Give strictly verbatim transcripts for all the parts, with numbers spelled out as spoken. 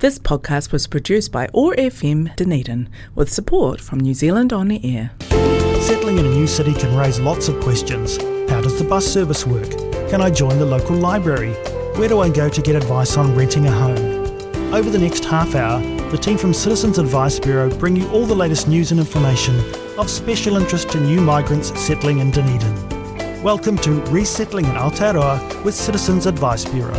This podcast was produced by O A R F M Dunedin with support from New Zealand On Air. Settling in a new city can raise lots of questions. How does the bus service work? Can I join the local library? Where do I go to get advice on renting a home? Over the next half hour, the team from Citizens Advice Bureau bring you all the latest news and information of special interest to new migrants settling in Dunedin. Welcome to Resettling in Aotearoa with Citizens Advice Bureau.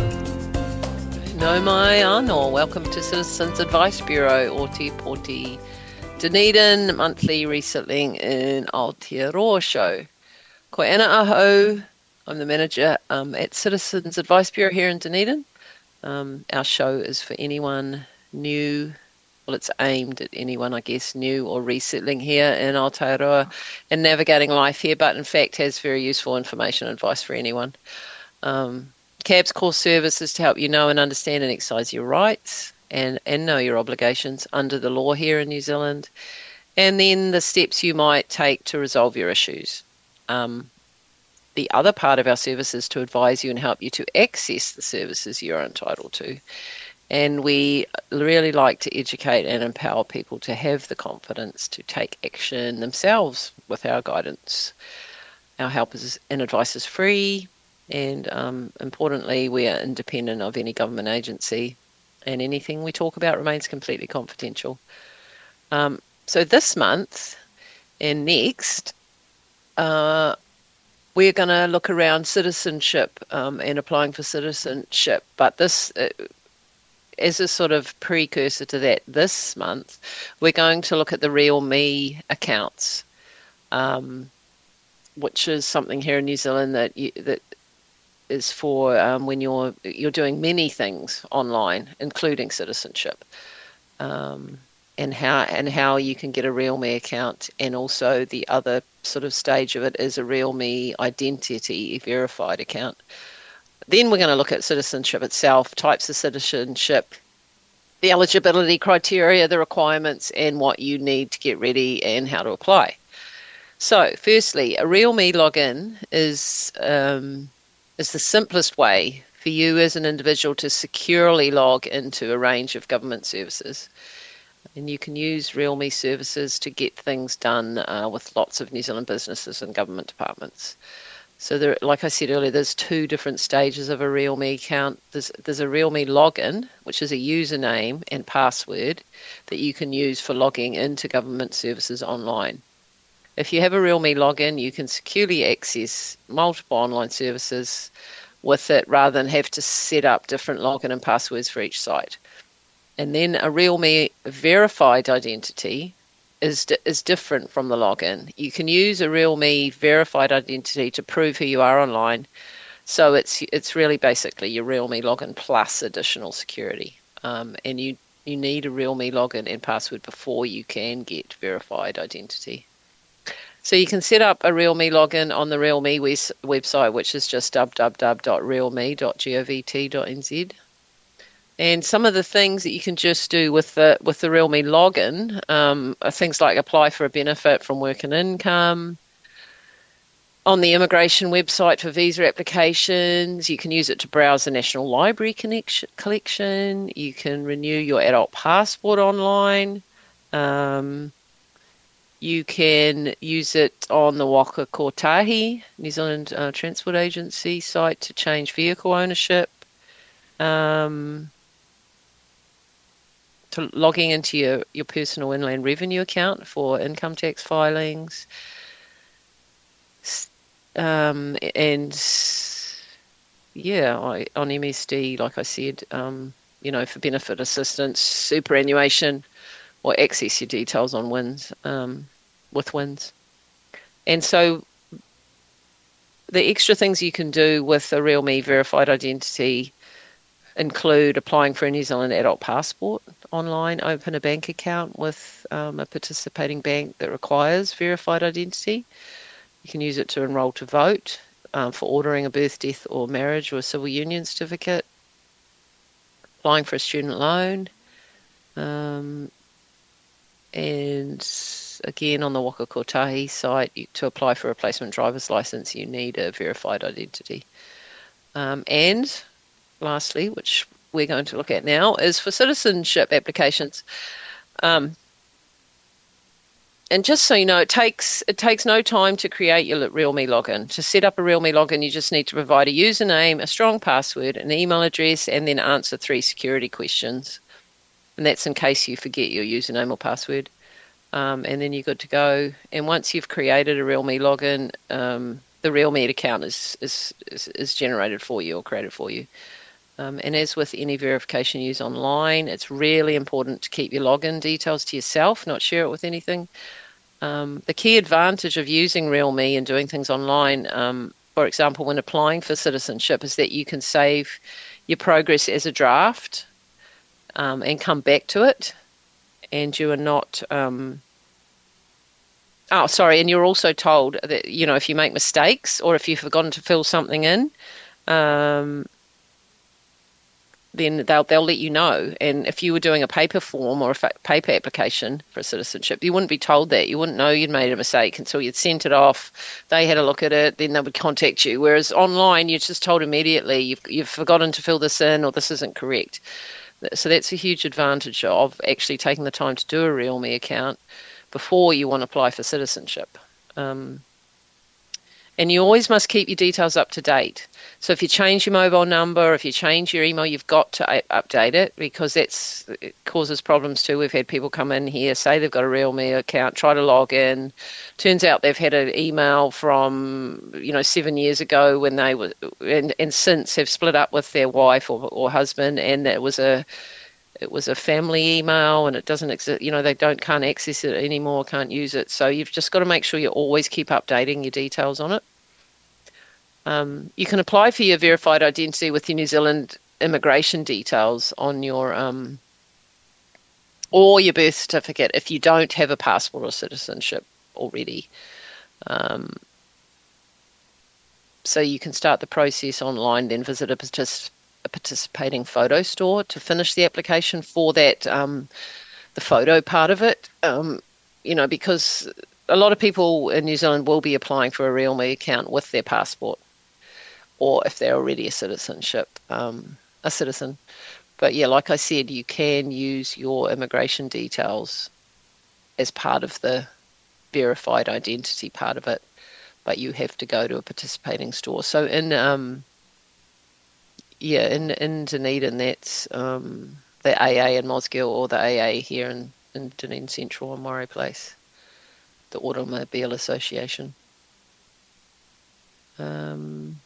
No mai anō. Welcome to Citizens Advice Bureau, Oti Poti Dunedin, monthly Resettling in Aotearoa show. Ko ana aho. I'm the manager um, at Citizens Advice Bureau here in Dunedin. Um, our show is for anyone new. Well, it's aimed at anyone, I guess, new or resettling here in Aotearoa and navigating life here, but in fact has very useful information and advice for anyone. Um, C A B's core service is to help you know and understand and exercise your rights and, and know your obligations under the law here in New Zealand, and then the steps you might take to resolve your issues. Um, the other part of our service is to advise you and help you to access the services you're entitled to. And we really like to educate and empower people to have the confidence to take action themselves with our guidance. Our help is, and advice is free. And um, importantly, we are independent of any government agency, and anything we talk about remains completely confidential. Um, so this month and next, uh, we're going to look around citizenship um, and applying for citizenship. But this, uh, as a sort of precursor to that, this month, we're going to look at the Real Me accounts, um, which is something here in New Zealand that you, that is for um, when you're you're doing many things online, including citizenship, um, and how and how you can get a Real Me account, and also the other sort of stage of it is a Real Me identity verified account. Then we're going to look at citizenship itself, types of citizenship, the eligibility criteria, the requirements, and what you need to get ready and how to apply. So, firstly, a Real Me login is um, is the simplest way for you as an individual to securely log into a range of government services. And you can use Real Me services to get things done uh, with lots of New Zealand businesses and government departments. So there, like I said earlier, there's two different stages of a Real Me account. There's, there's a Real Me login, which is a username and password that you can use for logging into government services online. If you have a Real Me login, you can securely access multiple online services with it rather than have to set up different login and passwords for each site. And then a Real Me verified identity is is different from the login. You can use a Real Me verified identity to prove who you are online. So it's it's really basically your Real Me login plus additional security. Um, and you, you need a Real Me login and password before you can get verified identity. So you can set up a Real Me login on the Real Me wes- website, which is just w w w dot real me dot govt dot n z. And some of the things that you can just do with the with the Real Me login um, are things like apply for a benefit from work and income. On the immigration website for visa applications, you can use it to browse the National Library connection, collection. You can renew your adult passport online. Um, You can use it on the Waka Kotahi, New Zealand uh, Transport Agency site to change vehicle ownership. Um, to logging into your, your personal inland revenue account for income tax filings. Um, and yeah, I, on M S D, like I said, um, you know, for benefit assistance, superannuation, or access your details on WINS, um, with WINS. And so the extra things you can do with a Real Me verified identity include applying for a New Zealand adult passport online, open a bank account with um, a participating bank that requires verified identity. You can use it to enrol to vote, um, for ordering a birth, death or marriage or a civil union certificate, applying for a student loan, um, and again on the Waka Kotahi site, you, to apply for a replacement driver's license, you need a verified identity. Um, and lastly, which we're going to look at now is for citizenship applications. Um, and just so you know, it takes it takes no time to create your RealMe login. To set up a RealMe login, you just need to provide a username, a strong password, an email address, and then answer three security questions. And that's in case you forget your username or password. Um, and then you're good to go. And once you've created a RealMe login, um, the RealMe account is, is, is, is generated for you or created for you. Um, and as with any verification used online, it's really important to keep your login details to yourself, not share it with anything. Um, the key advantage of using RealMe and doing things online, um, for example, when applying for citizenship, is that you can save your progress as a draft um, and come back to it. And you are not... Um, oh, sorry, and you're also told that, you know, if you make mistakes or if you've forgotten to fill something in, um, then they'll they'll let you know. And if you were doing a paper form or a fa- paper application for citizenship, you wouldn't be told that. You wouldn't know you'd made a mistake until you'd sent it off. They had a look at it, then they would contact you. Whereas online, you're just told immediately, you've you've forgotten to fill this in or this isn't correct. So that's a huge advantage of actually taking the time to do a RealMe account before you want to apply for citizenship. Um, and you always must keep your details up to date. So if you change your mobile number, if you change your email, you've got to a- update it, because that's, it causes problems too. We've had people come in here, say they've got a RealMe account, try to log in. Turns out they've had an email from, you know, seven years ago when they were, and, and since have split up with their wife or, or husband, and it was a it was a family email, and it doesn't exist. You know, they don't can't access it anymore, can't use it. So you've just got to make sure you always keep updating your details on it. Um, you can apply for your verified identity with your New Zealand immigration details on your um, or your birth certificate if you don't have a passport or citizenship already. Um, so you can start the process online, then visit a, partic- a participating photo store to finish the application for that, um, the photo part of it. Um, you know, because a lot of people in New Zealand will be applying for a RealMe account with their passport, or if they're already a citizenship, um, a citizen. But yeah, like I said, you can use your immigration details as part of the verified identity part of it, but you have to go to a participating store. So in, um, yeah, in, in Dunedin, that's um, the A A in Mosgiel, or the A A here in, in Dunedin Central on Murray Place, the Automobile Association. Um...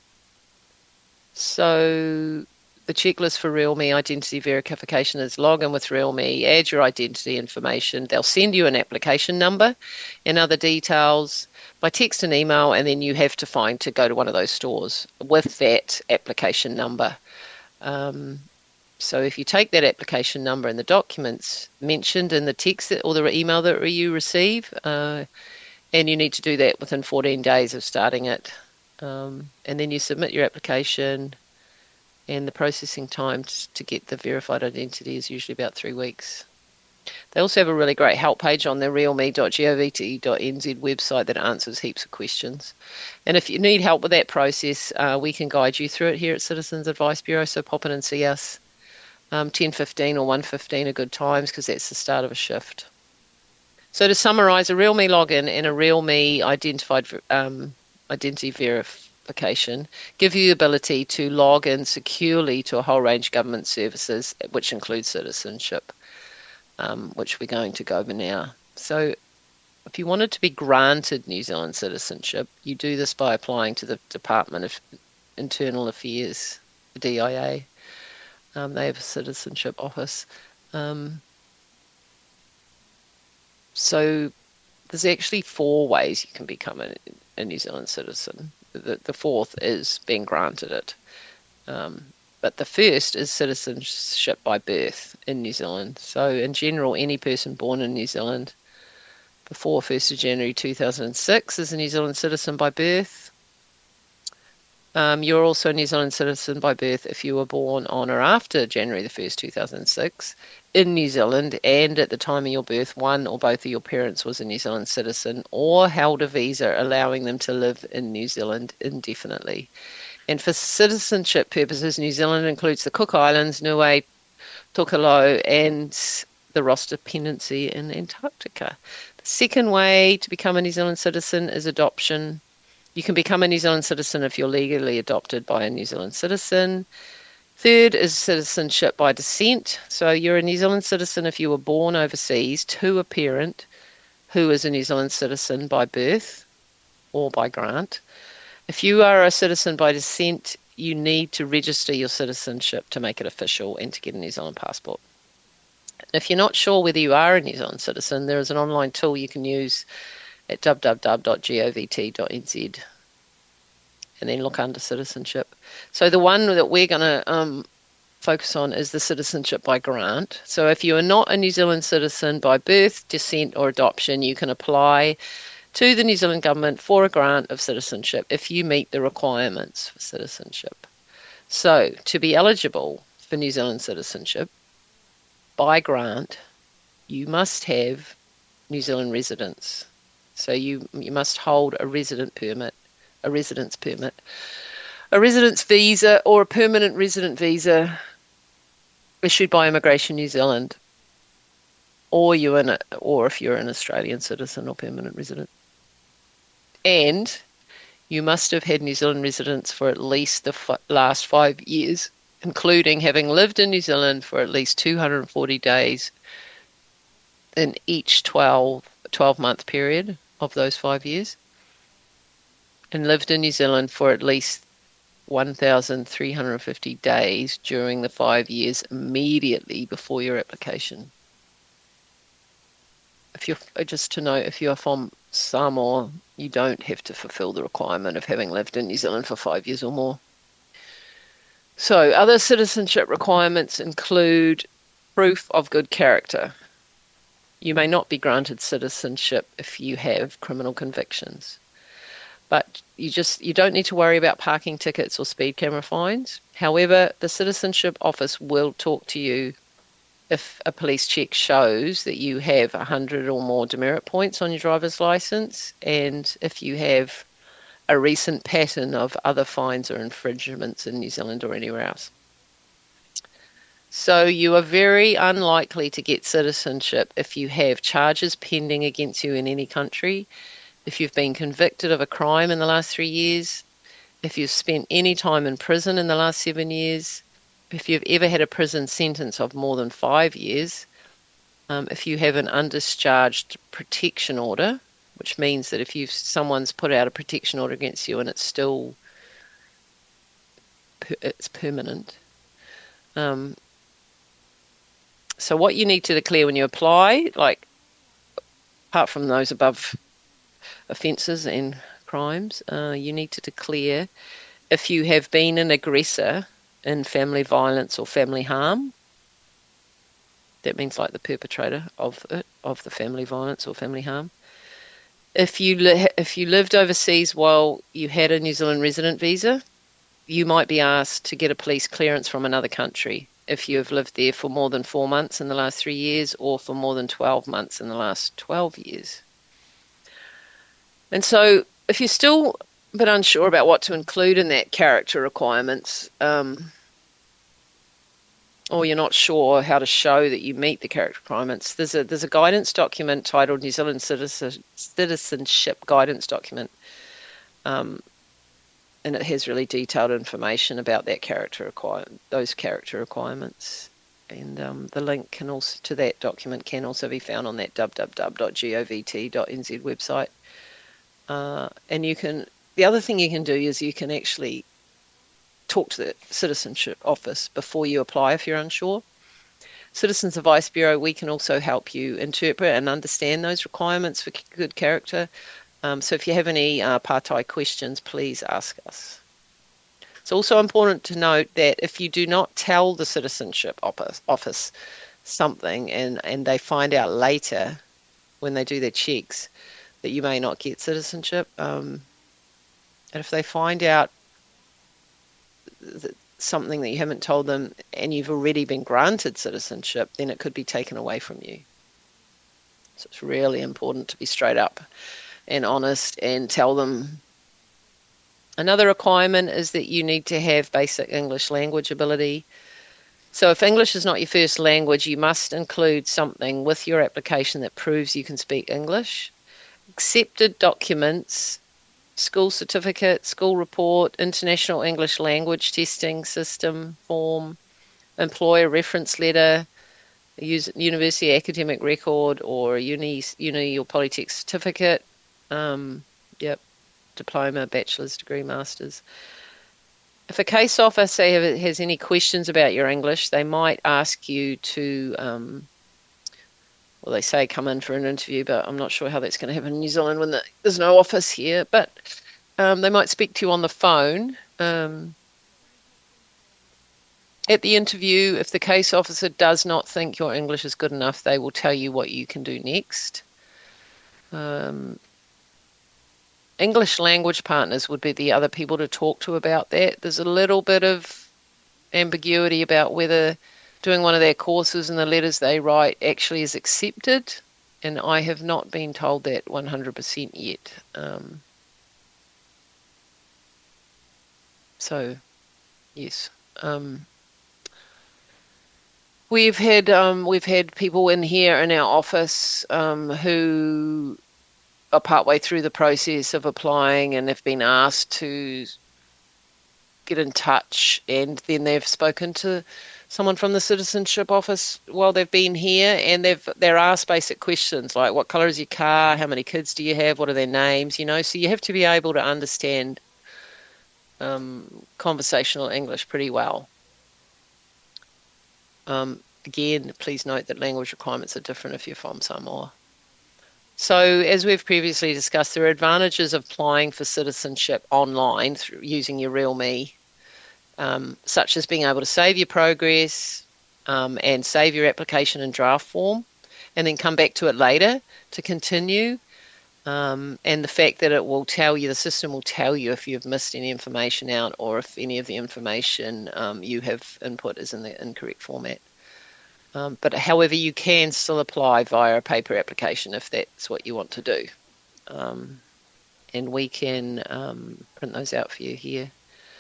So the checklist for RealMe identity verification is log in with RealMe, add your identity information. They'll send you an application number and other details by text and email, and then you have to find to go to one of those stores with that application number. Um, so if you take that application number and the documents mentioned in the text that, or the email that you receive, uh, and you need to do that within fourteen days of starting it. Um, and then you submit your application, and the processing time to get the verified identity is usually about three weeks. They also have a really great help page on their realme dot govt dot n z website that answers heaps of questions. And if you need help with that process, uh, we can guide you through it here at Citizens Advice Bureau, so pop in and see us. Um, ten fifteen or one fifteen are good times, because that's the start of a shift. So to summarise, a RealMe login and a RealMe identified um, identity verification give you the ability to log in securely to a whole range of government services, which includes citizenship, um, which we're going to go over now. So if you wanted to be granted New Zealand citizenship, you do this by applying to the Department of Internal Affairs, the D I A. Um, they have a citizenship office. Um, so there's actually four ways you can become a, a New Zealand citizen. The, the fourth is being granted it. Um, but the first is citizenship by birth in New Zealand. So in general, any person born in New Zealand before first of January two thousand six is a New Zealand citizen by birth. Um, you're also a New Zealand citizen by birth if you were born on or after January the first, two thousand six in New Zealand, and at the time of your birth, one or both of your parents was a New Zealand citizen or held a visa allowing them to live in New Zealand indefinitely. And for citizenship purposes, New Zealand includes the Cook Islands, Niue, Tokelau, and the Ross Dependency in Antarctica. The second way to become a New Zealand citizen is adoption. You can become a New Zealand citizen if you're legally adopted by a New Zealand citizen. Third is citizenship by descent. So you're a New Zealand citizen if you were born overseas to a parent who is a New Zealand citizen by birth or by grant. If you are a citizen by descent, you need to register your citizenship to make it official and to get a New Zealand passport. If you're not sure whether you are a New Zealand citizen, there is an online tool you can use at w w w dot govt dot n z and then look under citizenship. So the one that we're going to um, focus on is the citizenship by grant. So if you are not a New Zealand citizen by birth, descent or adoption, you can apply to the New Zealand government for a grant of citizenship if you meet the requirements for citizenship. So to be eligible for New Zealand citizenship by grant, you must have New Zealand residence. So you you must hold a resident permit, a residence permit, a residence visa or a permanent resident visa issued by Immigration New Zealand, or you in a, or if you're an Australian citizen or permanent resident. And you must have had New Zealand residence for at least the f- last five years, including having lived in New Zealand for at least two hundred forty days in each twelve, twelve-month period of those five years, and lived in New Zealand for at least one thousand three hundred fifty days during the five years immediately before your application. If you're, just to note, if you're from Samoa, you don't have to fulfill the requirement of having lived in New Zealand for five years or more. So other citizenship requirements include proof of good character. You may not be granted citizenship if you have criminal convictions, but you just you don't need to worry about parking tickets or speed camera fines. However, the Citizenship Office will talk to you if a police check shows that you have one hundred or more demerit points on your driver's license, and if you have a recent pattern of other fines or infringements in New Zealand or anywhere else. So you are very unlikely to get citizenship if you have charges pending against you in any country, if you've been convicted of a crime in the last three years, if you've spent any time in prison in the last seven years, if you've ever had a prison sentence of more than five years, um, if you have an undischarged protection order, which means that if you've, someone's put out a protection order against you and it's still it's permanent. Um, so what you need to declare when you apply, like apart from those above offences and crimes, uh, you need to declare if you have been an aggressor in family violence or family harm. That means like the perpetrator of it, of the family violence or family harm. If you li- if you lived overseas while you had a New Zealand resident visa, you might be asked to get a police clearance from another country if you have lived there for more than four months in the last three years or for more than twelve months in the last twelve years. And so if you're still a bit unsure about what to include in that character requirements, um, or you're not sure how to show that you meet the character requirements, there's a there's a guidance document titled New Zealand Citizen, Citizenship Guidance Document, um, and it has really detailed information about that character requirement, those character requirements. And um, the link can also to that document can also be found on that w w w dot govt dot n z website. Uh, and you can the other thing you can do is you can actually talk to the Citizenship Office before you apply if you're unsure. Citizens Advice Bureau, we can also help you interpret and understand those requirements for good character. Um, so if you have any uh, partai questions, please ask us. It's also important to note that if you do not tell the Citizenship Office something and, and they find out later when they do their checks that you may not get citizenship, um, and if they find out that something that you haven't told them and you've already been granted citizenship, then it could be taken away from you. So it's really important to be straight up and honest and tell them Another requirement is that you need to have basic English language ability. So if English is not your first language, you must include something with your application that proves you can speak English. Accepted documents, school certificate, school report, international English language testing system form, employer reference letter, a university academic record, or a uni, uni or polytech certificate. Um, yep, diploma, bachelor's degree, master's. If a case officer has any questions about your English, they might ask you to, um, well, they say come in for an interview, but I'm not sure how that's going to happen in New Zealand when the, there's no office here. But um, they might speak to you on the phone. Um, at the interview, if the case officer does not think your English is good enough, they will tell you what you can do next. Um, English language partners would be the other people to talk to about that. There's a little bit of ambiguity about whether doing one of their courses and the letters they write actually is accepted, and I have not been told that one hundred percent yet. Um, so, yes. Um, we've had um, we've had people in here in our office um, who are partway through the process of applying and have been asked to get in touch, and then they've spoken to someone from the citizenship office while they've been here, and they've they're asked basic questions like, what colour is your car, how many kids do you have, what are their names, you know, so you have to be able to understand um, conversational English pretty well. Um, again, please note that language requirements are different if you're from Samoa. So, as we've previously discussed, there are advantages of applying for citizenship online through using your RealMe, um, such as being able to save your progress um, and save your application in draft form, and then come back to it later to continue. Um, and the fact that it will tell you, the system will tell you if you've missed any information out or if any of the information um, you have input is in the incorrect format. Um, but however, you can still apply via a paper application if that's what you want to do. Um, and we can um, print those out for you here.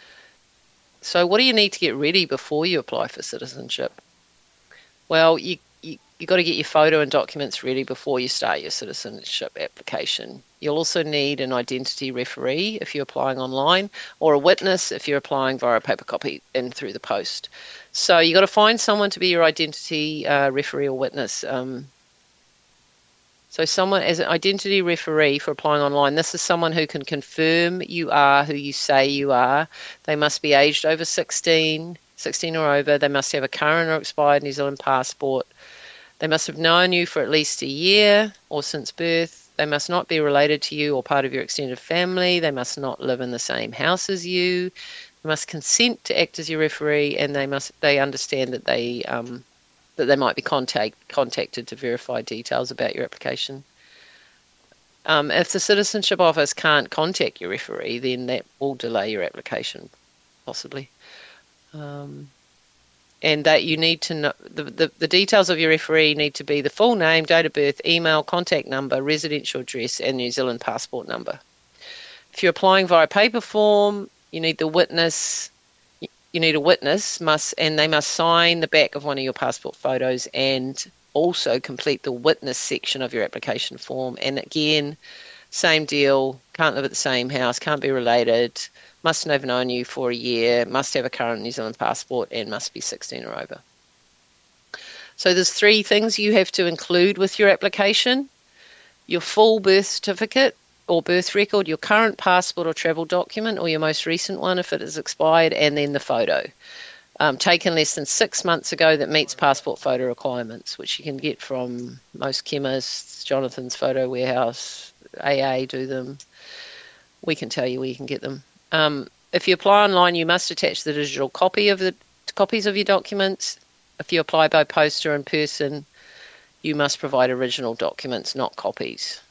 So what do you need to get ready before you apply for citizenship? Well, you, you, you've got to get your photo and documents ready before you start your citizenship application. You'll also need an identity referee if you're applying online, or a witness if you're applying via a paper copy and through the post. So you've got to find someone to be your identity uh, referee or witness. Um, so someone as an identity referee for applying online, this is someone who can confirm you are who you say you are. They must be aged over sixteen, sixteen or over. They must have a current or expired New Zealand passport. They must have known you for at least a year or since birth. They must not be related to you or part of your extended family. They must not live in the same house as you. They must consent to act as your referee, and they must they understand that they um, that they might be contact, contacted to verify details about your application. Um, if the citizenship office can't contact your referee, then that will delay your application, possibly. Um, and that you need to know the, the, the details of your referee need to be the full name, date of birth, email, contact number, residential address, and New Zealand passport number. If you're applying via paper form, you need the witness. You need a witness must, and they must sign the back of one of your passport photos and also complete the witness section of your application form. And again, same deal. Can't live at the same house. Can't be related. Must have known you for a year. Must have a current New Zealand passport and must be sixteen or over. So there's three things you have to include with your application: your full birth certificate or birth record, your current passport or travel document, or your most recent one if it is expired, and then the photo. Um, taken less than six months ago that meets passport photo requirements, which you can get from most chemists, Jonathan's Photo Warehouse, A A do them. We can tell you where you can get them. Um, if you apply online, you must attach the digital copy of the copies of your documents. If you apply by post or in person, you must provide original documents, not copies.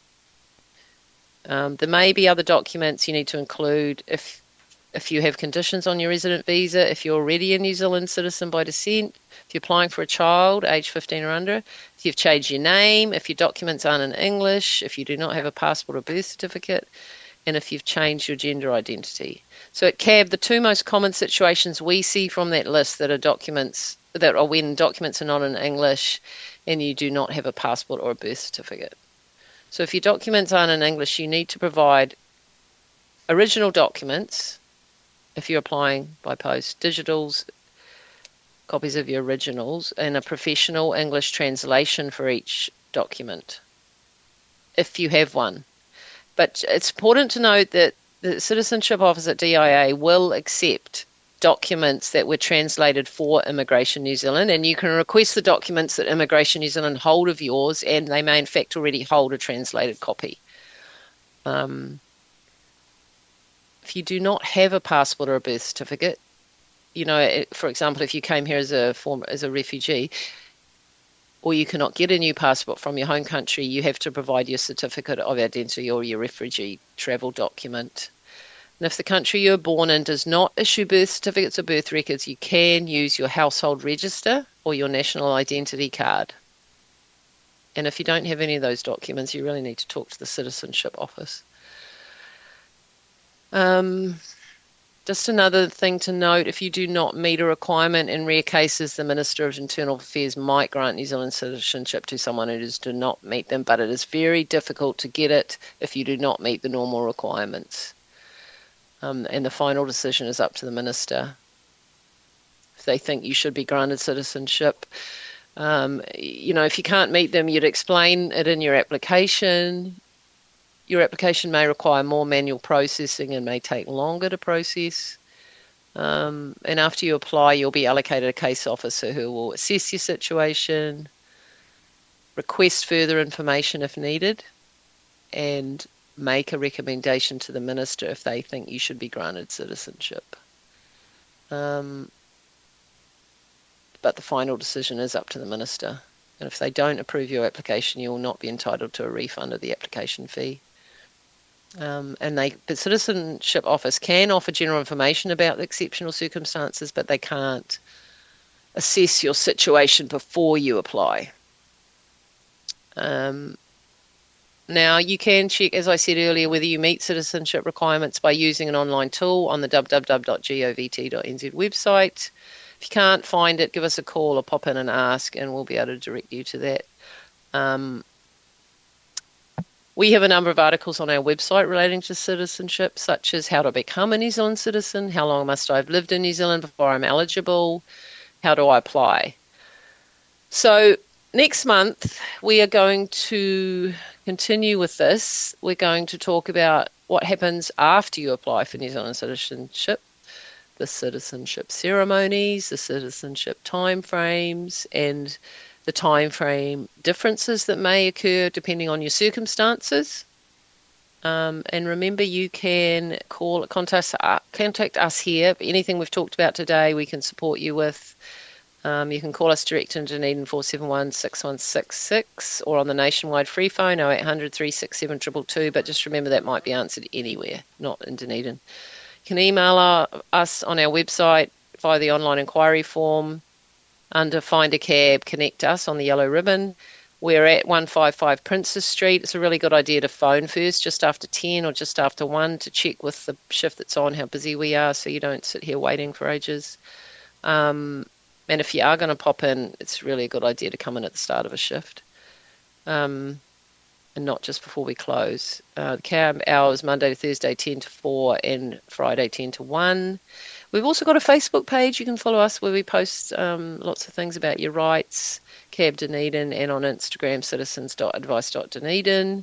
Um, there may be other documents you need to include if if you have conditions on your resident visa, if you're already a New Zealand citizen by descent, if you're applying for a child age fifteen or under, if you've changed your name, if your documents aren't in English, if you do not have a passport or birth certificate, and if you've changed your gender identity. So at C A B, the two most common situations we see from that list that are documents that are when documents are not in English and you do not have a passport or a birth certificate. So if your documents aren't in English, you need to provide original documents if you're applying by post, digitals, copies of your originals, and a professional English translation for each document, if you have one. But it's important to note that the Citizenship Office at D I A will accept documents that were translated for Immigration New Zealand, and you can request the documents that Immigration New Zealand hold of yours, and they may in fact already hold a translated copy. Um, if you do not have a passport or a birth certificate, you know, for example, if you came here as a form as a refugee, or you cannot get a new passport from your home country, you have to provide your certificate of identity or your refugee travel document. And if the country you're born in does not issue birth certificates or birth records, you can use your household register or your national identity card. And if you don't have any of those documents, you really need to talk to the Citizenship Office. Um, just another thing to note, if you do not meet a requirement, in rare cases, the Minister of Internal Affairs might grant New Zealand citizenship to someone who does not meet them, but it is very difficult to get it if you do not meet the normal requirements. Um, and the final decision is up to the Minister. If they think you should be granted citizenship, um, you know, if you can't meet them, you'd explain it in your application. Your application may require more manual processing and may take longer to process. Um, and after you apply, you'll be allocated a case officer who will assess your situation, request further information if needed, and make a recommendation to the Minister if they think you should be granted citizenship. Um, but the final decision is up to the Minister. And if they don't approve your application, you will not be entitled to a refund of the application fee. Um, and they, the Citizenship Office can offer general information about the exceptional circumstances, but they can't assess your situation before you apply. Um, Now, you can check, as I said earlier, whether you meet citizenship requirements by using an online tool on the w w w dot govt dot n z website. If you can't find it, give us a call or pop in and ask, and we'll be able to direct you to that. Um, we have a number of articles on our website relating to citizenship, such as how to become a New Zealand citizen, how long must I have lived in New Zealand before I'm eligible, how do I apply. So next month, we are going to continue with this. We're going to talk about what happens after you apply for New Zealand citizenship, the citizenship ceremonies, the citizenship timeframes, and the timeframe differences that may occur depending on your circumstances. Um, and remember, you can call, contact, uh, contact us here. Anything we've talked about today, we can support you with. Um, you can call us direct in Dunedin four seven one, six one six six or on the nationwide free phone oh eight hundred, three six seven, two two two, but just remember that might be answered anywhere, not in Dunedin. You can email our, us on our website via the online inquiry form under Find a Cab, Connect Us on the yellow ribbon. We're at one fifty-five Princess Street. It's a really good idea to phone first just after ten or just after one to check with the shift that's on how busy we are so you don't sit here waiting for ages. Um, And if you are going to pop in, it's really a good idea to come in at the start of a shift um, and not just before we close. Uh, the cab hours Monday to Thursday ten to four and Friday ten to one. We've also got a Facebook page. You can follow us where we post um, lots of things about your rights, C A B Dunedin, and on Instagram, citizens dot advice dot dunedin.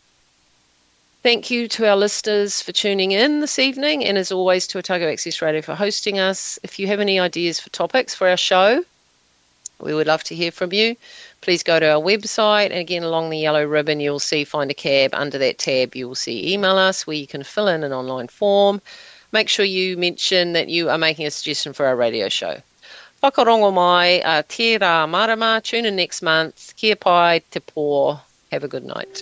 Thank you to our listeners for tuning in this evening, and as always to Otago Access Radio for hosting us. If you have any ideas for topics for our show, we would love to hear from you. Please go to our website, and again along the yellow ribbon you'll see Find a Cab. Under that tab you will see Email Us, where you can fill in an online form. Make sure you mention that you are making a suggestion for our radio show. Whakarongo mai, uh, te rā marama. Tune in next month. Kia pai, te pō. Have a good night.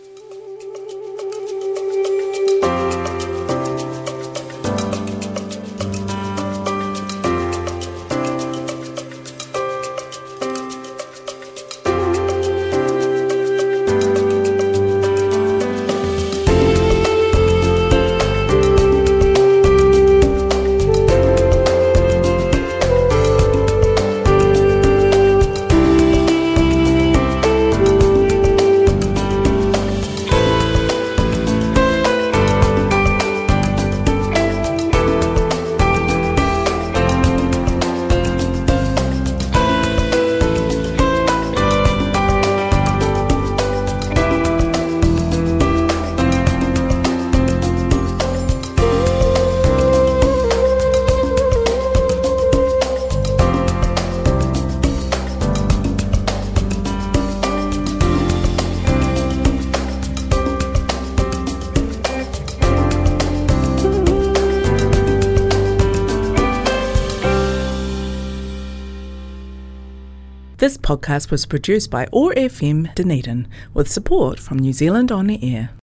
This podcast was produced by O A R F M Dunedin with support from New Zealand On the Air.